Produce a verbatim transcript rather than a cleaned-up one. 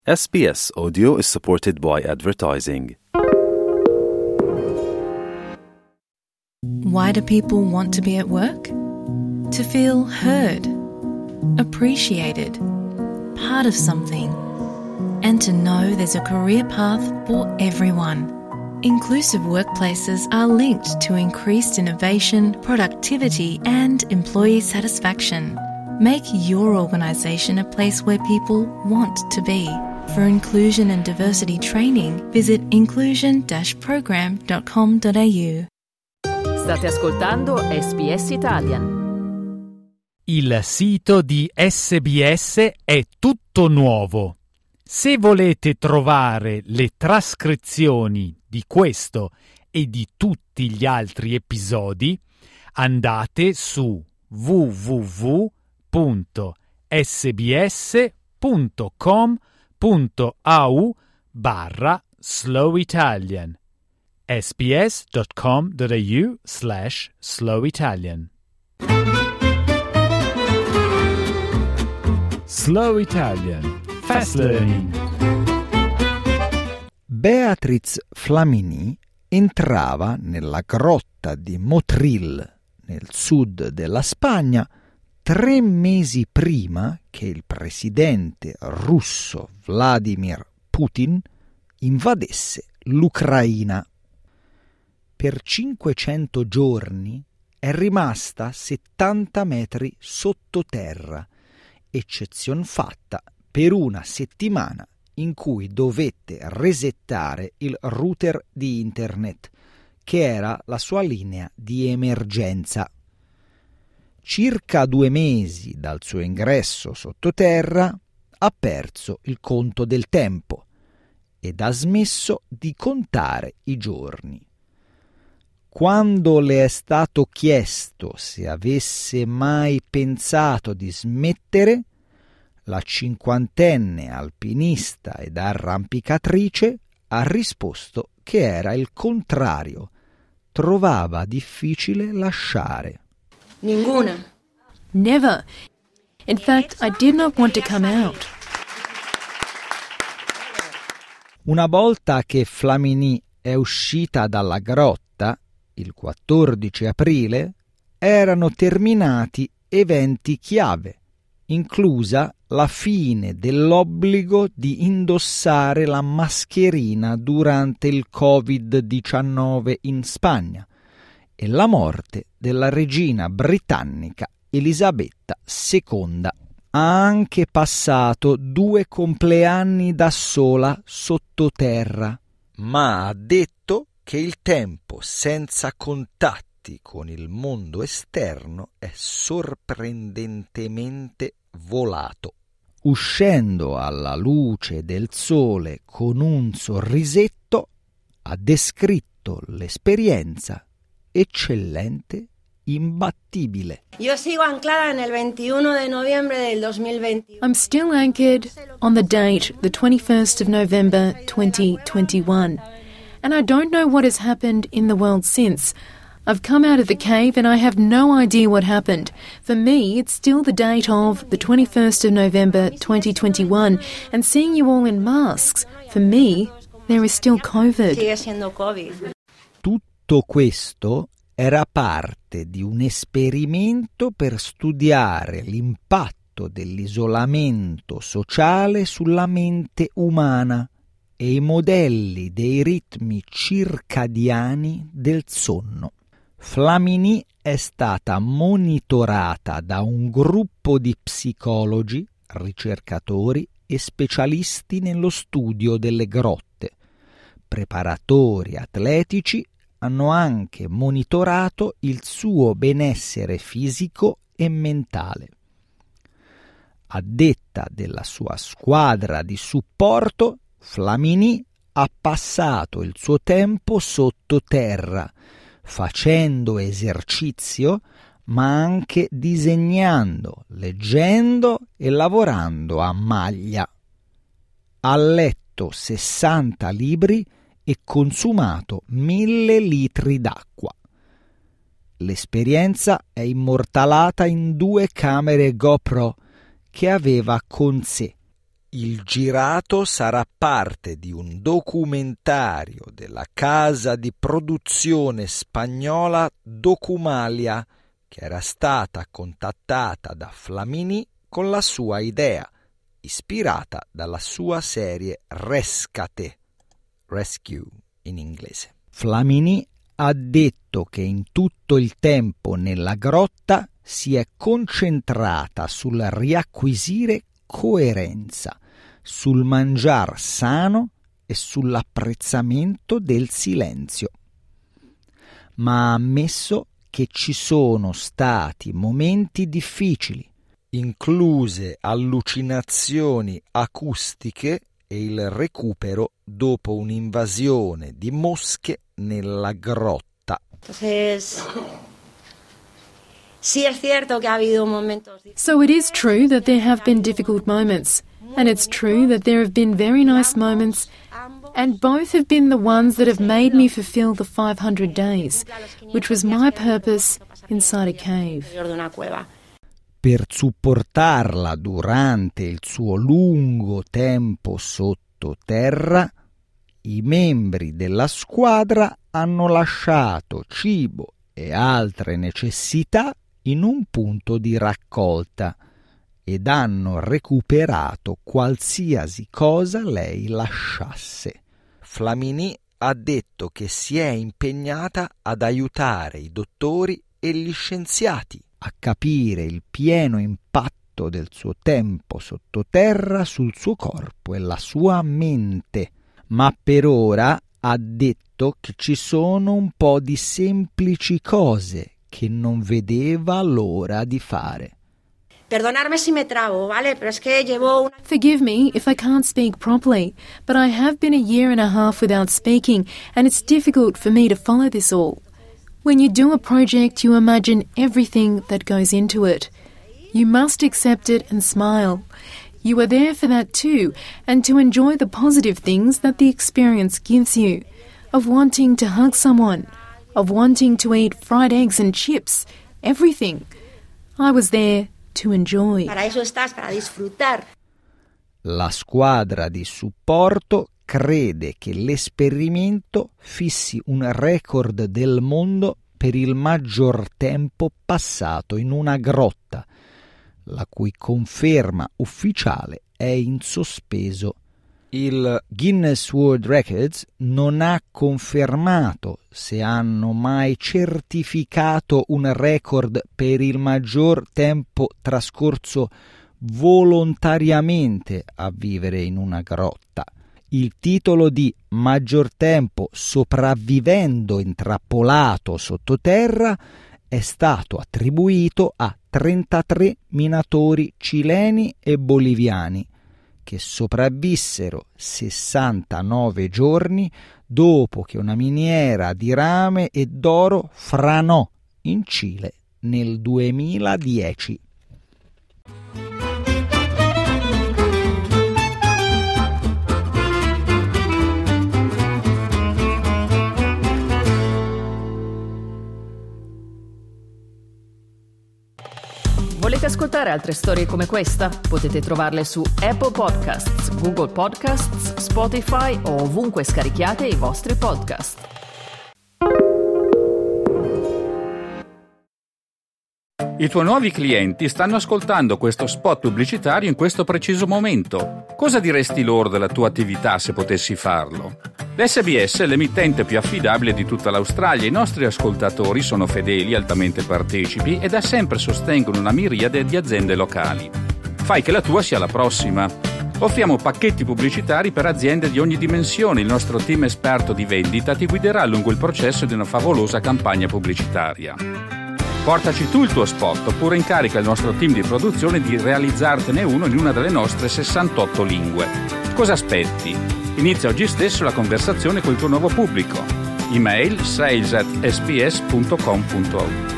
S B S Audio is supported by advertising. Why do people want to be at work? To feel heard, appreciated, part of something, and to know there's a career path for everyone. Inclusive workplaces are linked to increased innovation, productivity, and employee satisfaction. Make your organisation a place where people want to be. For inclusion and diversity training, visit inclusion dash program dot com dot a u. State ascoltando S B S Italian. Il sito di S B S è tutto nuovo. Se volete trovare le trascrizioni di questo e di tutti gli altri episodi, andate su w w w punto s b s punto com punto a u barra slow italian sbs.com.au slash slow Italian. Slow Italian. Fast Learning. Beatriz Flamini entrava nella grotta di Motril, nel sud della Spagna, tre mesi prima che il presidente russo Vladimir Putin invadesse l'Ucraina. Per cinquecento giorni è rimasta settanta metri sottoterra, eccezion fatta per una settimana in cui dovette resettare il router di internet, che era la sua linea di emergenza. Circa due mesi dal suo ingresso sottoterra ha perso il conto del tempo ed ha smesso di contare i giorni. Quando le è stato chiesto se avesse mai pensato di smettere, la cinquantenne alpinista ed arrampicatrice ha risposto che era il contrario, trovava difficile lasciare. Ninguna. Never. In fact, I did not want to come out. Una volta che Flamini è uscita dalla grotta, il quattordici aprile, erano terminati eventi chiave, inclusa la fine dell'obbligo di indossare la mascherina durante il covid diciannove in Spagna e la morte della regina britannica Elisabetta seconda. Ha anche passato due compleanni da sola sottoterra, ma ha detto che il tempo senza contatti con il mondo esterno è sorprendentemente volato. Uscendo alla luce del sole con un sorrisetto, ha descritto l'esperienza eccellente, imbattibile. Yo sigo anclada en el veintiuno de noviembre del dos mil veintiuno. I'm still anchored on the date, the twenty-first of November twenty twenty-one. And I don't know what has happened in the world since. I've come out of the cave and I have no idea what happened. For me, it's still the date of the twenty-first of November twenty twenty-one. And seeing you all in masks, for me, there is still COVID. Sigue siendo COVID. Tutto questo era parte di un esperimento per studiare l'impatto dell'isolamento sociale sulla mente umana e i modelli dei ritmi circadiani del sonno. Flamini è stata monitorata da un gruppo di psicologi, ricercatori e specialisti nello studio delle grotte. Preparatori atletici hanno anche monitorato il suo benessere fisico e mentale. A detta della sua squadra di supporto, Flamini ha passato il suo tempo sottoterra, facendo esercizio, ma anche disegnando, leggendo e lavorando a maglia. Ha letto sessanta libri e consumato mille litri d'acqua. L'esperienza è immortalata in due camere GoPro che aveva con sé. Il girato sarà parte di un documentario della casa di produzione spagnola Documalia, che era stata contattata da Flamini con la sua idea, ispirata dalla sua serie Rescate, Rescue in inglese. Flamini ha detto che in tutto il tempo nella grotta si è concentrata sul riacquisire coerenza, sul mangiar sano e sull'apprezzamento del silenzio. Ma ha ammesso che ci sono stati momenti difficili, incluse allucinazioni acustiche e il recupero dopo un'invasione di mosche nella grotta. Entonces, sí es cierto que ha habido momentos. So it is true that there have been difficult moments, and it's true that there have been very nice moments, and both have been the ones that have made me fulfill the five hundred days, which was my purpose inside a cave. Per supportarla durante il suo lungo tempo sottoterra, i membri della squadra hanno lasciato cibo e altre necessità in un punto di raccolta ed hanno recuperato qualsiasi cosa lei lasciasse. Flamini ha detto che si è impegnata ad aiutare i dottori e gli scienziati a capire il pieno impatto del suo tempo sottoterra sul suo corpo e la sua mente, ma per ora ha detto che ci sono un po' di semplici cose che non vedeva l'ora di fare. Perdonarme si me trabo, ¿vale? Pero es que llevo una... Forgive me if I can't speak properly, but I have been a year and a half without speaking, and it's difficult for me to follow this all. When you do a project, you imagine everything that goes into it. You must accept it and smile. You are there for that too, and to enjoy the positive things that the experience gives you, of wanting to hug someone, of wanting to eat fried eggs and chips, everything. I was there to enjoy. Para eso estás, para disfrutar. La squadra di supporto crede che l'esperimento fissi un record del mondo per il maggior tempo passato in una grotta, la cui conferma ufficiale è in sospeso. Il Guinness World Records non ha confermato se hanno mai certificato un record per il maggior tempo trascorso volontariamente a vivere in una grotta. Il titolo di maggior tempo sopravvivendo intrappolato sottoterra è stato attribuito a trentatré minatori cileni e boliviani che sopravvissero sessantanove giorni dopo che una miniera di rame e d'oro franò in Cile nel duemiladieci. Volete ascoltare altre storie come questa? Potete trovarle su Apple Podcasts, Google Podcasts, Spotify o ovunque scarichiate i vostri podcast. I tuoi nuovi clienti stanno ascoltando questo spot pubblicitario in questo preciso momento. Cosa diresti loro della tua attività se potessi farlo? L'S B S è l'emittente più affidabile di tutta l'Australia. I nostri ascoltatori sono fedeli, altamente partecipi e da sempre sostengono una miriade di aziende locali. Fai che la tua sia la prossima. Offriamo pacchetti pubblicitari per aziende di ogni dimensione. Il nostro team esperto di vendita ti guiderà lungo il processo di una favolosa campagna pubblicitaria. Portaci tu il tuo spot oppure incarica il nostro team di produzione di realizzartene uno in una delle nostre sessantotto lingue. Cosa aspetti? Inizia oggi stesso la conversazione con il tuo nuovo pubblico. Email sales at s b s punto com punto a u.